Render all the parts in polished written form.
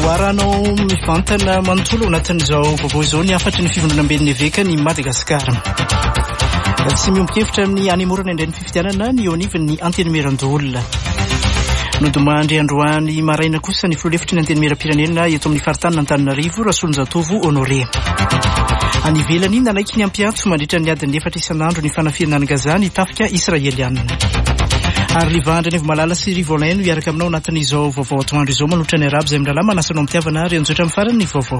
Voaranao mivantana manontolo anatin'izao vaovao izao ny afatry ny fivondronam-ben'ny Eveka ny Madagasikara. Tsy miombon-kevitra amin'ny hanemorana indray ny fifidianana ny eo anivon'ny antenimieran-dolona. Nodimandry androany maraina kosa ny filoha-hevitry ny antenimieram-pirenena eto amin'ny faritany Antananarivo Rasolonjatovo Honoré. Any ivelany nanaiky ny ampiantso mandritra ny adiny 4 isan'andro ny fanafianana Gaza ny tafika Israeliana. Ary Livandra Nevo Malala sy Rivolaino iaraka aminao anatin'izao vaovao atoandro izao manotra ny arabo izay mirahalahy manasanao mitiavana ary anjoatra amin'ny farany ny vaovao.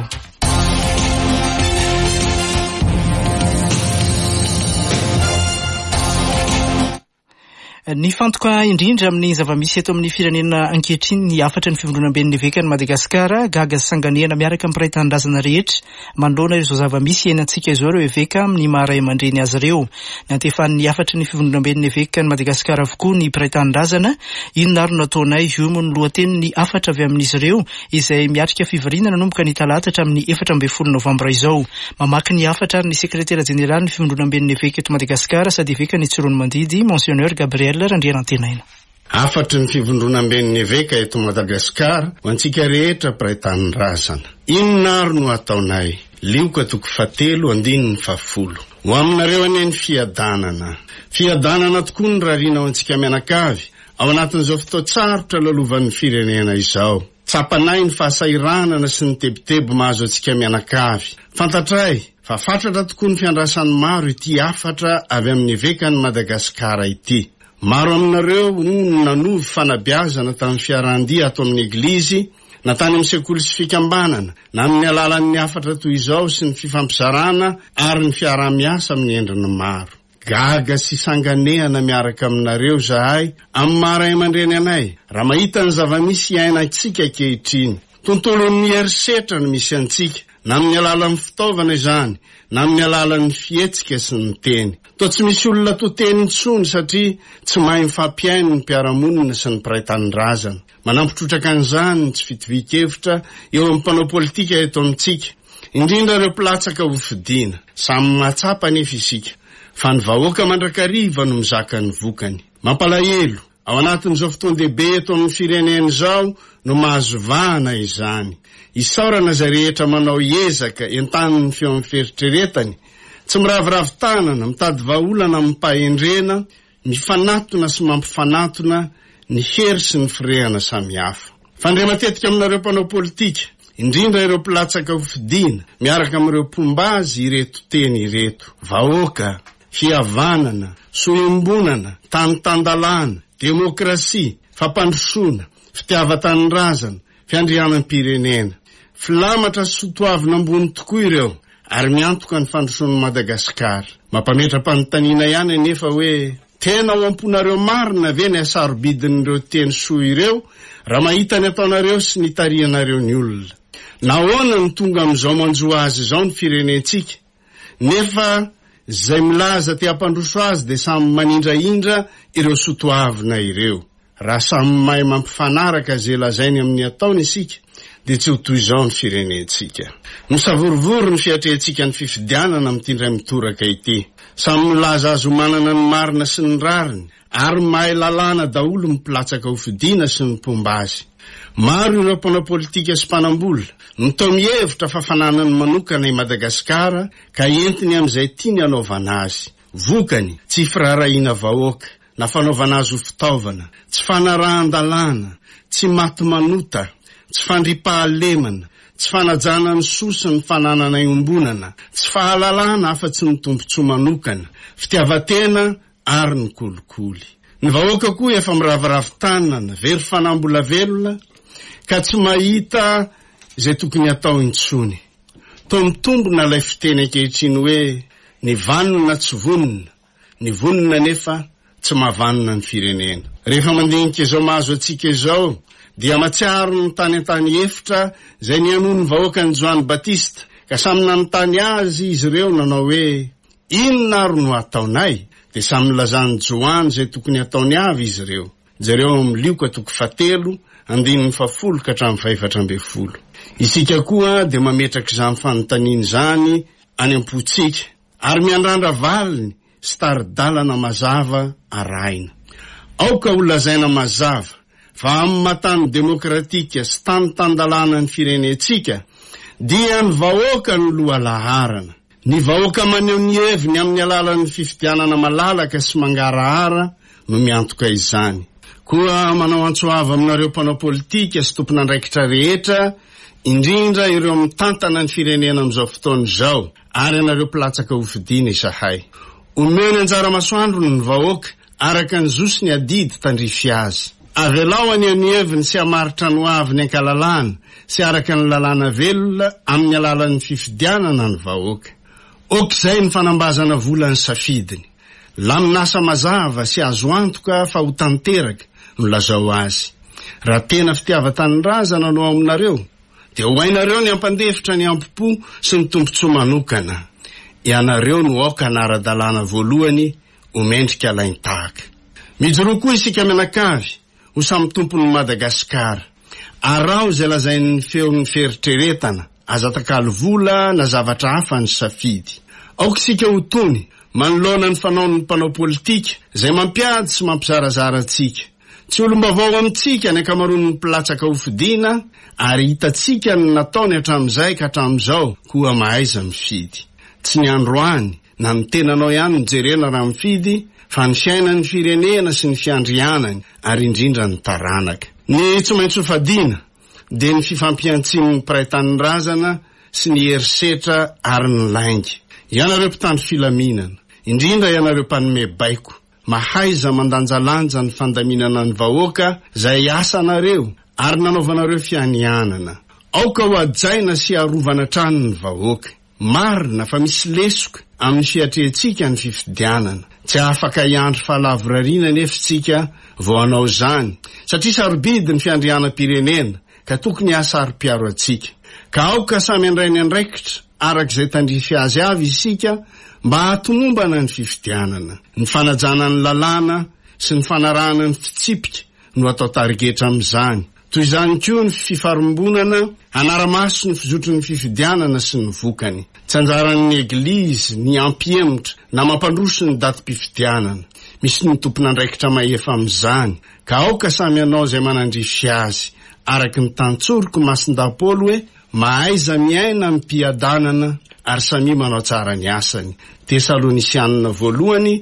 Ny fantoka indrindra amin'ny zava-misy eto amin'ny firenena ankehitriny ny afatra ny fivondronam-ben'ny Eveka ny Madagasikara gaga sanganena miaraka amin'ny mpiraitan-drazana rehetra manoloana ireo zava-misy enantsika izao ireo Eveka amin'ny maharay aman-dreny azy ireo. Nantefan'ny afatra ny fivondronam-ben'ny Eveka ny Madagasikara avokoa ny mpiraitan-drazana inona ary nataonay io moa ny lohateny ny afatra avy amin'izy ireo izay miatrika fivoriana nanomboka ny talata hatramin'ny 14 Novambra izao. Mamaky ny afatra ary ny sekretera jeneraly ny fivondronam-ben'ny Eveka eto Madagasikara sady Eveka ny Tsirony Mandidy Monseigneur Gabriel Randrianantenaina. Afatry ny fivondronam-ben'ny Eveka eto Madagasikara ho antsika rehetra mpiraitan-drazana. Inona ary no ataonay? Lioka toko 7:10 ho aminareo anie ny fiadanana tokoa ny rarina ao antsika mianakavy ao anatin'izao fotoatsarotra lalovan'ny firenena izao. Tsapanay ny fahasairanana sy ny tebotebo mahazo antsika mianakavy. Fantatray fa fatratra tokoa ny fiandrasany maro ity afatra avy amin'ny Eveka ny Madagasikara ity. Maro aminareo no nanovy fanabeazana tamin'ny fiarandia ato amin'ny eglizy, na tany amin'ny sekoly sy fikambanana, na amin'ny alalan'ny afatra toy izao sy ny fifampizarana ary ny fiarah-miasa amin'ny endriny maro. Gaga sy sanganehana miaraka aminareo zahay amin'ny maharay aman-dreny anay, raha mahita ny zava-misy iainantsika ankehitriny. Tontolon'ny herisetra no misy antsika, na amin'ny alalan'ny fitaovana izany, na amin'ny alalan'ny fietsika sy ny teny. Toa tsy misy olona toteny intsony satria tsy mahay mifampiaino ny mpiaramonina sy ny mpiraitan-drazana. Manampitrotraka an'izany ny tsy fitovi-kevitra eo amin'ny mpanao politika eto amintsika, indrindra ireo mpilatsaka ho fidiana. Samy mahatsapa nefa isika, fa ny vahoaka mandrakariva no mizaka ny vokany. Mampalahelo, ao anatin'izao fotoan-dehibe eto amin'ny firenena izao no mahazo vahana izany. Isaorana izay rehetra manao ezaka entaniny feo amin'ny feritreretany, tsy miravoravo tanana, mitady vahaolana mipahendrena, mifanatona sy mampifanatona ny hery sy ny firehana samihafa. Fandre matetika aminareo mpanao politika, indrindra ireo mpilatsaka ho fidiana, miaraka amin'ireo pombazy ireto teny ireto: vahoaka, fihavanana, soembonana, tany-tandalana, demokrasia, fampandrosoana, fitiava-tany-drazana, fiandrianam-pirenena. Filamatra sy sotoavina ambony tokoa ireo, ary miantoka ny fandrosoan'ny Madagasikara. Mampametra-panontaniana ihany anefa hoe tena ho amponareo marina ve ny asarobidin'ireo teny soa ireo raha mahita ny ataonareo sy ny tarianareo ny olona. Nahoana ny tonga amin'izao manjoa azy izao ny firenentsika, nefa zay milaza te hampandroso azy de samy manindraindra ireo sotoavina ireo. Raha samy mahay mampifanaraka zay lazainy amin'ny ataony isika, de tsy ho toy izao ny firenentsika. Misavorovoro ny fiatrehantsika ny fifidianana mitindray mitoraka ity. Samy milaza azo manana ny marina sy ny rariny, ary mahay lalàna daholo mipilatsaka ho fidiana sy ny pombazy. Maro ireo mpanao politika sy mpanambola mitao mihevitra fa fananany manokana i Madagasikara ka entiny amin'izay tiany anaovana azy. Vokany tsy firarahiana vahoaka, na fanaovana azy ho fitaovana, tsy fanarahan-dalàna, tsy maty manota, tsy fandripahalemana, tsy fanajana ny sosa ny fananana iombonana, tsy fahalalana afa-tsy ny tompontsoa manokana, fitiavatena ary ny kolikoly. Ny vahoaka koa efa miravoravo tanana, very fanambola velona, ka tsy mahita izay tokony atao intsony. Toa mitombona ilay fiteny ankehitriny hoe ny vanona tsy vonona, ny vonona nefa tsy mahavanona ny firenena. Rehefa mandinika izao mahazo atsika izao, dia matsiaro ny tany an-tany efitra zay nianono ny vahoaka ny Joany Batista, ka samy nanontany azy izy ireo nanao hoe inona ary no ataonay, de samy lazany Joany zay tokony ataony avy izy ireo. Jereo amin'ny Lioka toko 7:10 ka hatramin'ny 14. Isika koa de mametraka izany fanontaniana izany any am-potsika, ary miandrandra valiny sy taridalana mazava araina. Aoka ho lazaina mazava fa amin'ny matany demokratika sy tany-tandalana ny firenetsika dia ny vahoaka no lohalaharana. Ny vahoaka maneho ny heviny amin'ny alalan'ny fifidianana malalaka sy mangarahara no miantoka izany. Koa manao antsoava aminareo mpanao politika sy tompon'andraikitra rehetra, indrindra ireo mitantana ny firenena amin'izao fotoana izao, ary anareo mpilatsaka hofidiana isahay. Omeny anjara masoandro ny vahoaka araka ny zosy ny adidy tandrify azy. Avelao any ny heviny sy hamaritra ny hoavy ny ankalalana sy araka ny lalàna velona amin'ny alalan'ny fifidianana ny vahoaka. Okizay ny fanambazana vola ny safidiny. Laminasa mazava sy azo antoka fa ho tanteraka no lazao azy. Raha tena fitiava-tanindrazana no aminareo, dia ho hainareo ny ampandefitra ny ampopo sy ny tompontsoa manokana. Ianareo no aoka anara-dalàna voalohany omendrika alaintahaka. Mijoro koa isika mianakavy ho samy tompon'ny Madagasikara. Arao izay lazain'ny feon'ny feritreretana, azatakalo vola na zavatra hafa ny safidy. Aoka isika ho tony manoloana ny fanaon'ny mpanao politika izay mampiady sy mampizarazara antsika. Tsy olombavao amintsika ny akamaroan'ny mpilatsaka hofidiana, ary hitatsika ny nataony hatramin'izay ka hatramin'izao koa mahaiza mifidy. Tsy ny androany na ny tenanao ihany mijerena raha mifidy, fa ny fiainan'ny firenena sy ny fiandrianany ary indrindra ny taranaka. Ny tsy maintsy hofadiana dia ny fifampiantsin'ny mpiray tanin-drazana sy ny herisetra ary ny laingy. Ianareo mpitandro filaminana, indrindra ianareo mpanome baiko, mahaiza mandanjalanja ny fandaminana ny vahoaka izay asanareo ary nanaovanareo fianianana. Aoka ho ajaina sy arovana trano ny vahoaka. Marina fa misy lesoka amin'ny fiatretsika ny fifidianana. Tsy afaka iandro fahalavorariana nefa tsika vao hanao zany, satria sarobidy ny fiandrianam-pirenena ka tokony hasaro-piaro atsika. Ka aoka samy andray ny andraikitra arak'izay tandrify azy avy isika mba hatomombana ny fifidianana. Ny fanajana ny lalàna sy ny fanarahana ny fitsipika no atao tarigetra amin'izany. Toy izany koa ny fifarombonana, anaramaso ny fizotry ny fifidianana sy ny vokany. Tsy anjaran'ny eglizy ny ampiemotra na mampandroso ny datim-pifidianana. Misy ny tompon'andraikitra maefa amin'izany, ka aoka samy anao izay manandrify azy araky ny tantsoroko masin-dapolo hoe mahaiza miaina mpiadanana ary samy manao tsara ny asany. Tesalonisianina voalohany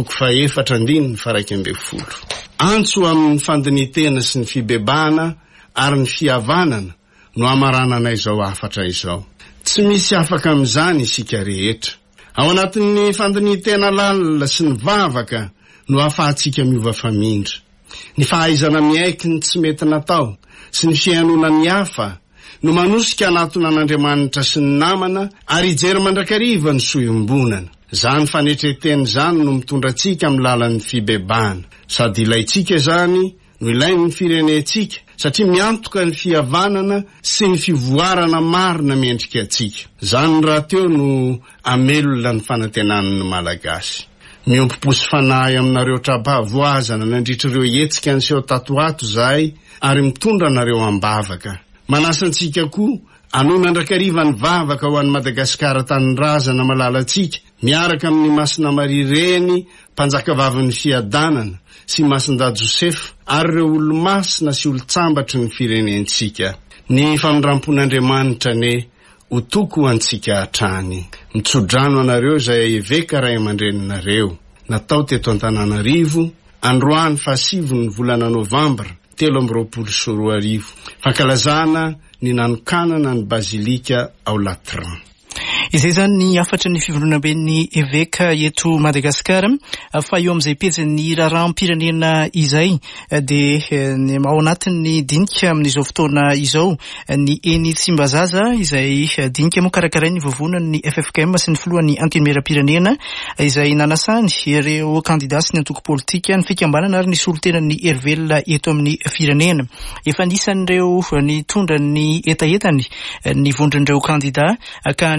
4:4-5. Antso amin'ny fandinitena sy ny fibebahana ary ny fihavanana no amarananay izao afatra izao. Tsy misy afaka amin'izany isika rehetra. Ao anatin'ny fandinitena lalina sy ny vavaka no ahafahantsika miova famindra. Ny fahaizana miaiky ny tsy mety natao sy ny fiainona ny hafa no manosika anatonan'Andriamanitra sy ny namana ary ijery mandrakariva ny soiombonana. Zany fanetreteny zany no mitondra antsika amin'ny lalan'ny fibebahana. Sady ilaitsika zany no ilain'ny firenetsika satria miantoka ny fihavanana sy ny fivoarana marina mendrika atsika. Zany raha teo no amelona ny fanantenan'ny malagasy. Miompo-posy fanahy aminareo trabavoazana nandritr'ireo hetsika anseho tatoato zahay ary mitondra nareo ambavaka. Manasantsika koa anona andrakariva ny vavaka ho an'ny Madagasikara tanin-drazana malalatsika, miaraka amin'ny Masina Marireny, mpanjakavavin'ny fiadanana, sy Masinda Josefa ary ireo olo-masina sy olo-tsambatry ny firenentsika. Ny famindrampon'Andriamanitra ne ho toko antsika hatrany. Mitsodrano anareo izay eveka ray aman-dreninareo. Natao teto Antananarivo, androany 7 volana Novambra 2024. Fankalazana ny nanokanana ny bazilika ao Latran. Izay zany ny afatra ny fivondronamben'ny eveka eto Madagasikara fa eo amin'izay pejin'ny raharaham-pirenena izay dia ao anatin'ny dinika amin'izao fotoana izao ny eny Tsimbazaza izay dinika moa karakarainy vovonany FFKM sy ny filohan'ny antenimieram-pirenena izay nanasany ireo kandida sy ny antoko politika ny fikambanana ary ny solotenan'ny Hervelona eto amin'ny firenena. Efa nisan'ireo nitondra ny etaetany ny vondron'ireo kandida ka nitondra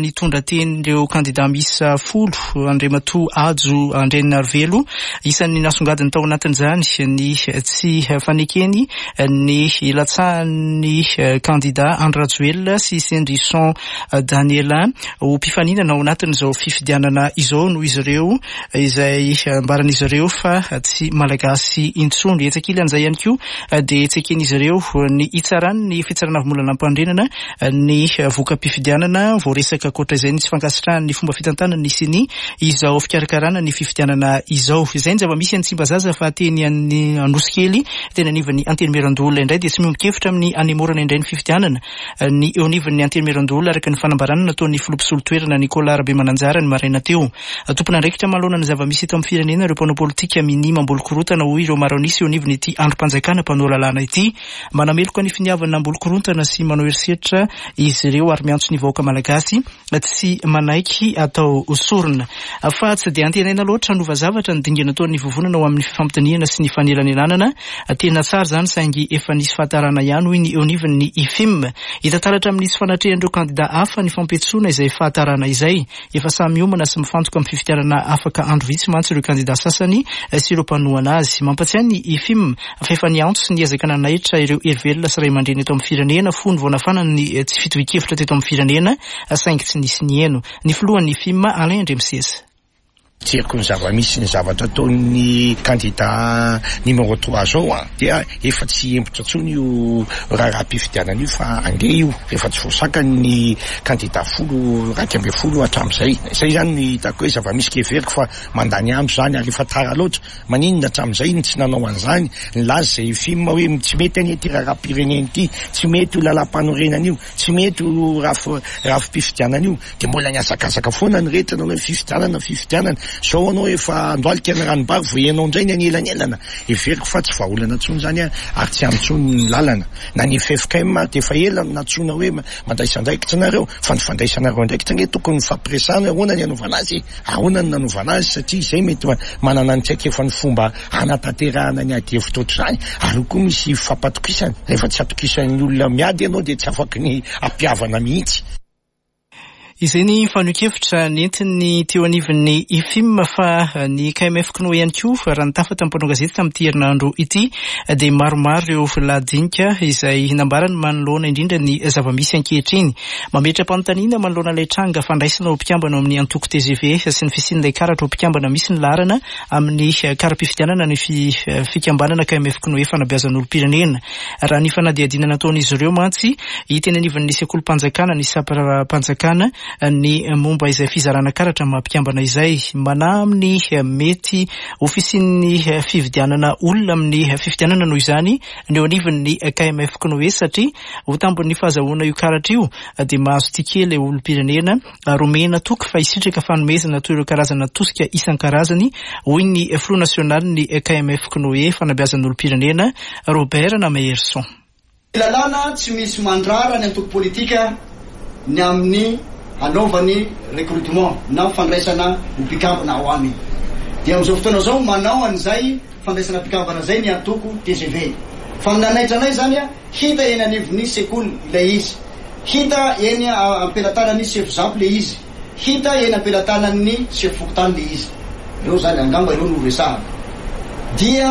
tian'ireo kandida misa 10 Andriamatoa Ajo Andreninarivelo isan'ny nasongadiny tao anatin'izany ny tsy fanekeny ny ilatsahan'ny kandida Andry Rajoelina sy Sendrison Danielin ho mpifaninana ao anatin'izao fifidianana izao no izy ireo izay ambaran'izy ireo fa tsy malagasy intsony. Etsakilany izay ihany koa dia tseken'izy ireo ny itsarany ny fitsarana vomolana ampandrenana ny voka-pifidianana voaresaka koatra izay ny tsy fankasitrahany ny fomba fitantanany sy ny izao fikarakarana ny fifidianana izao. Izay ny zava-misy any Tsimbazaza fa teny any Anosikely tena anivon'ny Antenimierandoholona indray dia tsy miombon-kevitra amin'ny anemorana indray ny fifidianana ny eo anivon'ny Antenimierandoholona araka ny fanambarana nataon'ny filopisolo-toerana Nicolas Rabemananjara ny maraina teo. Tompona andraikitra manoloana ny zava-misy eto amin'ny firenena ireo mpanao politika minima ambolo-korontana hoy ireo Maronisy eo anivon'ny ity androm-panjakana mpanao lalàna ity manameloko ny finiavana ambolo-korontana sy manao erisetra izy ireo ary miantso ny vahoaka malagasy tsy manaiky atao sorona fa tsy dia antenaina loatra nova zavatra ny dingana ataon'ny vovonana ao amin'ny fifampitaniana sy ny fanelanenanana tena tsara zany saingy efa nisy fahatarana ihany hoy ny eo anivon'ny IFIM hitataratra amin'ny nisy fanatrehan'ireo kandida hafa ny fampetsoana izay fahatarana izay efa samy omana sy mifantoka amin'ny fifidianana afaka andro vitsy mantsy ireo kandida sasany sy ireo mpanohana azy. Mampatsiahy ny IFIM fa efa niantso sy niezaka nanahitra ireo erivelona sy ray aman-dreny eto amin'ny firenena fony voanafanana ny tsy fitohikevitra teto amin'ny firenena saingy tsy nisy ny eno. Ny filohan'ny IFIM Alain Ndremisesa. Tsiriko ny zava-misy ny zavatra ataon'ny kandida numéro 3 zao dia efa tsy empotra tsony io raha-pifidianana io fa ange io efa tsy voasaka ny kandida 10 hatramin'izay. Izay zany ny hitako hoe zava-misy keveriko fa mandany andro zany ary efa tara loatra maninona hatramin'izay ny tsy nanao an'izany ny laza zay film hoe tsy mety any ity raha-pirenena ity tsy mety io lalam-panorenana io tsy mety io raha-pifidianana io dia mbola niasakasaka foana ny rehetra nanao fifidianana zao anao efa andoalika ny ranom-bary vo ianao indray ny anelanelana everiko fa tsy vahaolana tsony zany ary tsy antsony ny lalana na ny FFKM dia efa ela natsona hoe mandaisandraikitra nareo fa ny fandaisanareo andraikitra nge tokony fampiresana ahoana ny anaovana azy ahoana ny nanaovana azy satria izay mety manana ny tsaika efa ny fomba hanatanterahana ny ady hevitra ohatr'izany ary koa misy fampatokisana rehefa tsy atokisan'ny olona miady ianao dia tsy afaka ny ampiavana mihitsy. Izay ny fanohikevitra nentiny teo anivon'ny IFIM fa ny KMF Kno ihany koa raha nitafata mpanao gazety tamin'ity herinandro ity dia maromaro ireo ladinika izay nambarany manoloana indrindra ny zava-misy ankehitriny mametra-panontaniana manoloana ilay tranga fandraisana ho mpikambana amin'ny antoko TGV sy ny fisian'ilay karatra ho mpikambana misy ny larana amin'ny kara-pifidianana ny fikambanana KMF Kno fanabeazan'olom-pirenena. Raha ny fanadihadiana nataon'izy ireo mantsy hiteny anivon'ny sekolim-panjakana ny sapara-panjakana ny momba izay fizarana karatra mampikambana izay mana amin'ny mety ofisian'ny fifidianana olona amin'ny fifidianana noho izany ny eo anivon'ny KMF Kno satria ho tambon'ny fahazahoana io karatra io dia mahazo tikely olom-pirenena romena toky fa isitraka fanomezana toy ireo karazana tosika isan-karazany hoy ny Front National ny KMF Kno fanabeazan'olom-pirenena Robert Nameherson. Lalàna tsy misy mandrara ny antoko politika ny amin'ny hanaovany recrutement na fandraisana mpikambana ao aminy dia amin'izao fotoana zao manao an'izay fandraisana mpikambana zay ny antoko TGV fa minanaitra anay zany hita eny anivon'ny sekoly ilay izy hita eny ampelantanan'ny chef ZAP le izy hita eny ampelantanan'ny chef fokotany le izy ireo zany angamba ireo no resahana dia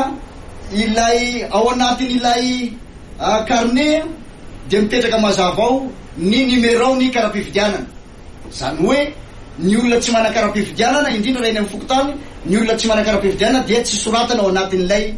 ilay ao anatin'ilay carnet dia mipetraka mazava ao ny numéro ny kara-pifidianana zany hoe ny olona tsy mana-kara-pifidianana indrindra reny amin'ny fokotany ny olona tsy mana-kara-pifidianana dia tsy soratana ao anatin'ilay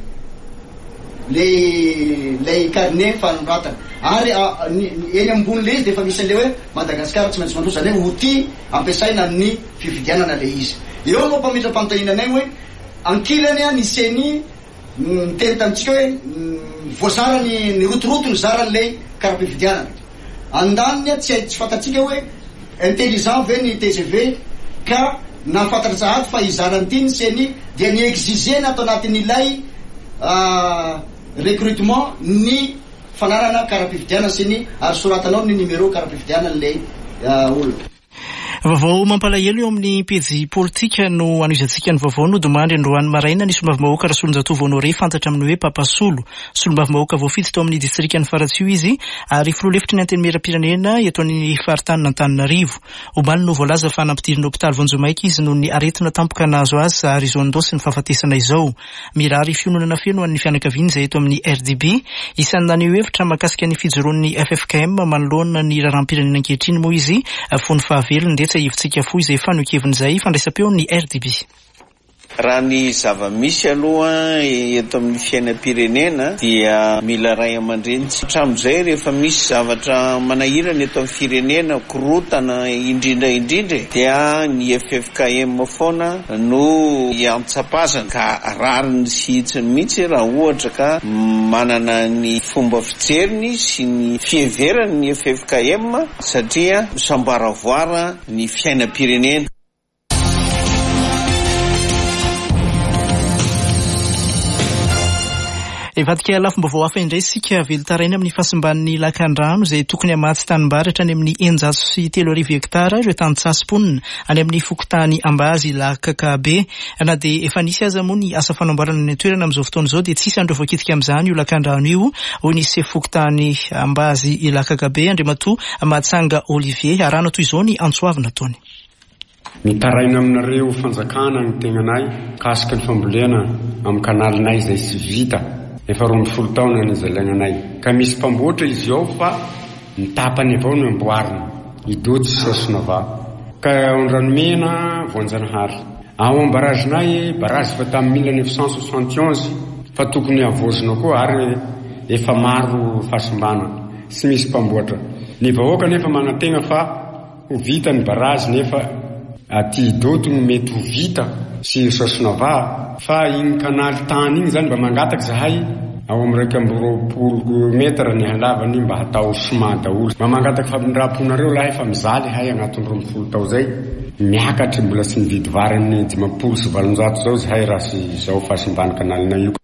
lay carnet fanoratana ary eny ambony le izy dia efa misy an'le hoe Madagasikara tsy maintsy mandrosa zany hoe ho ty ampiasaina amin'ny fifidianana le izy. Eo moa mpamitra-panontaniana anay hoe ankilany niseny miteny tamitsika hoe voazara ny rotoroto ny zaran'ilay kara-pifidianana andaniny tsy fatatsika hoe intelligent ve ny TGV ka nafantatra sahady fa izarany ny seny dia ny exigena atao anatin'ilay recrutement ny fananana kara-pifidianana sy ny ary soratanao ny numéro kara-pifidianana le olona. Vaovao mampalahelo eo amin'ny pejy politika no anizantsika ny vaovao no domandry Androany Maraina ny solombavy-mahoaka Rasolonjatovo Honore fantatra amin'ny hoe Papa Solo. Solombavy-mahoaka voafitsy tao amin'ny distrikany Faratsio izy ary filoha-lefitry ny antenimieram-pirenena eto amin'ny faritany Antananarivo. Omaly no voalaza fa nampidiriny hôpitaly Vonjomaiky izy noho ny aretina tampoka nahazo azy ary zao ndosy ny fahafatesana izao. Mirary fiononana feno an'ny fianakaviany izay eto amin'ny RDB. Isan'ny naneho hevitra mahakasika ny fijoroan'ny FFKM manoloana ny raharam-pirenena ankehitriny moa izy fony fahavelony ndetsa hevitsika fohy izay fanokevin'izay fandraisam-peo ny RDB. Raha ny zava-misy aloha eto amin'ny fiainam-pirenena dia mila ray aman-dreny hatramin'izay rehefa misy zavatra manahirana eto amin'ny firenena korotana indrindra dia ny FFKM foana no iantsapazana ka rariny sy hitsiny mihitsy raha ohatra ka manana ny fomba fijeriny sy ny fieverany ny FFKM satria sambaravoara ny fiainam-pirenena. Evadika lafim-baovao hafa indray sika velotaraina amin'ny fahasimban'ny lakan-drano izay tokony hamatsy tanimbary any amin'ny 103 hektara ireo tany-tsasim-ponina any amin'ny fokontany Ambazy LKKB. Na dia efa nisy aza moa ny asa fanamboarana ny toerana amin'izao fotoana izao dia tsisy andro voakitika amin'izany io lakan-drano io ho nisy fokontany Ambazy LKKB Andriamatoa Matsanga Olivier arahana toy izao ny antsoavina ataony. Mitaraina aminareo fanjakana ny tegnanay kasika ny fambolena amin'ny kanalinay izay sy vita efa 12 taona ny zalagnanay ka misy mpamboatra izy ao fa ny tapany avao no amboarina idoty Sosnova ka ondranomena Voanjanahary ao amin'ny barazinay barazy fa tamin'ny 1971 fa tokony avozina koa ary efa maro fasimbana sy misy mpamboatra ny vahoaka nefa manatena fa ho vita ny barazy nefa aty idoty no mety ho vita sy Sosnova fa iny kanaly tany iny zany mba mangataka zahay ao amin'ny 220 metra ny halavany mba hatao soma daholo mba mangataka famindram-ponareo lahay fa mizaly hay agnatin'ny 12 tao zay miakatra mbola sy mividy vary amin'ny 500 sy 700 zao zahay raha sy zao fahasimbany kanalina io.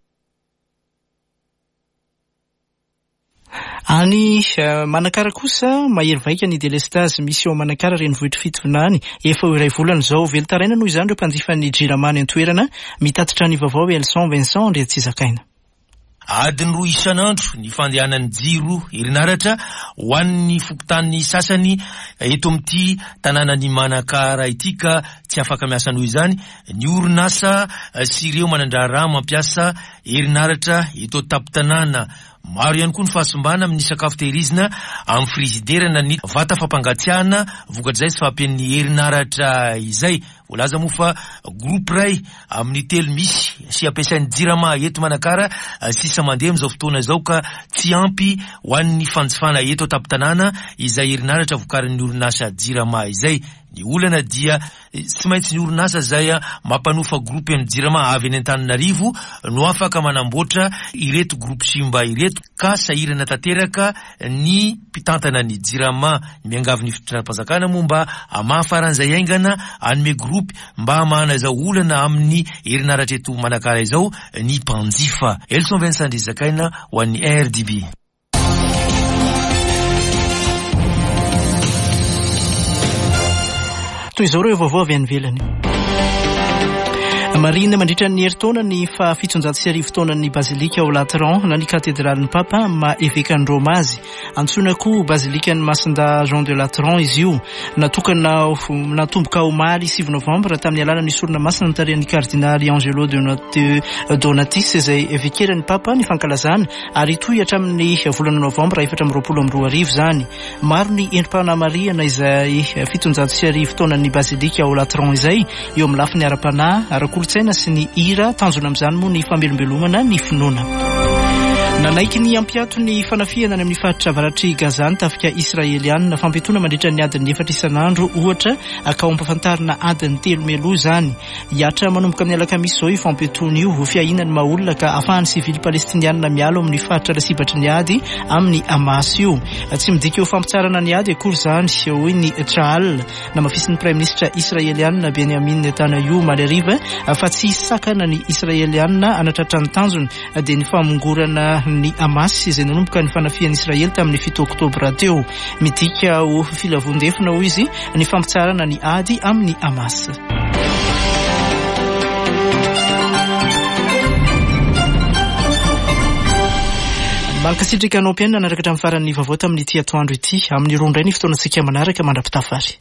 Any Manakara kosa mahery vaika ny delestage misy ao Manakara renivohitra fitovinany efa iray volana zao velotaraina noho izany ireo mpanjifan'ny Jiramany an-toerana mitatitra ny vaovao Elson Vincent ndre tsy zakaina. Adiny roa isan'andro ny fandehanan'ny jiro herinaratra ho an'ny fokontany sasany eto amin'ity tanànany Manakara ity ka tsy afaka miasa noho izany ny orinasa sy ireo manandrara mampiasa herinaratra eto tampon-tanàna. Maro ihany koa ny fahasimbana amin'ny sakafo tehirizina amin'ny frigidaire ny vata fampangatsiahana vokatrizay sy fampian'ny herinaratra izay. Volaza moa fa groupe ray amin'ny telo misy sy ampiasain'ny Jirama eto Manakara sisa mandeha amin'izao fotoana izao ka tsy ampy ho an'ny fanjifana eto tampon-tanàna izay herinaratra vokarin'ny orinasa Jirama izay. Ny olana dia tsy maintsy ny orinasa zay mampanofa groupe amin'ny Jirama avy any Antananarivo no afaka manamboatra ireto groupe simba ireto ka sahirana tanteraka ny mpitantana ny Jirama miangavy ny fitondram-panjakana moa mba amahafaran'izay aingana anome groupe mba hamana izao olana amin'ny herinaratra eto Manakara izao ny mpanjifa. Elson Vincent Zakaina ho an'ny RDB. Toy izao ireo vaovao avy any ivelany. Marina mandritra ny herintaona ny fa-710 taona ny bazilika ao Lateran na ny katedralin'ny Papa Maevekany Romazy. Antsoina koa bazilika ny Masinda Jean de Lateran izy io. Natokana natomboka omaly 7 novambra tamin'ny alalany sorona masina tarihan'ny kardinaly Angelo Donatis izay evekeran'ny Papa ny fankalazana ary toy hatramin'ny volana novambra 2022 zany. Maro ny endrim-pana Mariana izay 710 taona ny bazilika ao Lateran izay eo amin'ny lafiny ara-panahy ara-kolotsaina sy ny hira tanjona amin'izany moa ny famelombelomana ny finoana. Nanaiky ny ampiato ny fanafiana any amin'ny faritra avaratry Gazany tafika Israelianina fampitona mandritra ny adiny 4 isan'andro ohatra ka ampafantarina adiny 3 meloa zany. Hiatra manomboka amin'ny alakamisy zao io fampitona io ho fiahinany maolona ka afahan'ny sivily palestinianina mialo amin'ny faritra lasibatry ny ady amin'ny Hamas io. Tsy midika eo fampitsarana ny ady akory zany hoy ny Traal na mafisin'ny Prime Ministre Israelianina Benjamin Netanyahu malariva fa tsy sakana ny Israelianina anatratra ny tanjony dia ny famongorana ny Hamas izay nanomboka ny fanafian'ny Israely tamin'ny 7 oktobra teo. Midika ho filavondefina ho izy ny fampitsarana ny ady amin'ny Hamas. Mankasitrika anao mpiaina narakatra amin'ny faran'ny vaovao tamin'ny ity atoandro ity amin'ny roa indray ny fotoanantsika manaraka mandrapitafary.